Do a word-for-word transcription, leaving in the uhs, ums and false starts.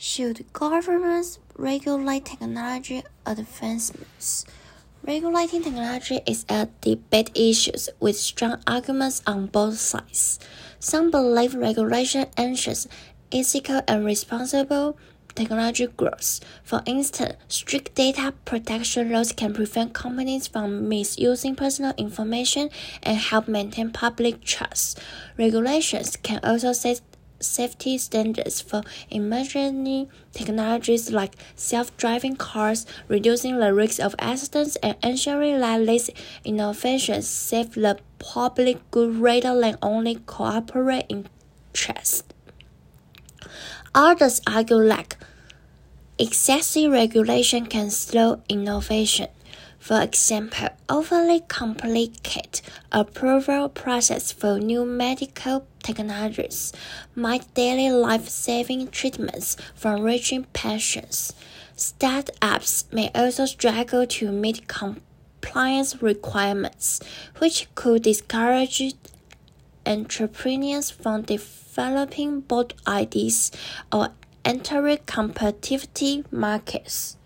Should governments regulate technology advancements? Regulating technology is a debate issue with strong arguments on both sides. Some believe regulation ensures ethical and responsible technology growth. For instance, strict data protection laws can prevent companies from misusing personal information and help maintain public trust. Regulations can also set safety standards for emerging technologies like self-driving cars, reducing the risk of accidents and ensuring that these innovations serve the public good rather than only corporate interests. Others argue that excessive regulation can slow innovation. For example, overly complicated approval process for new medical technologies might delay life-saving treatments from reaching patients. Startups may also struggle to meet compliance requirements, which could discourage entrepreneurs from developing bold ideas or entering competitive markets.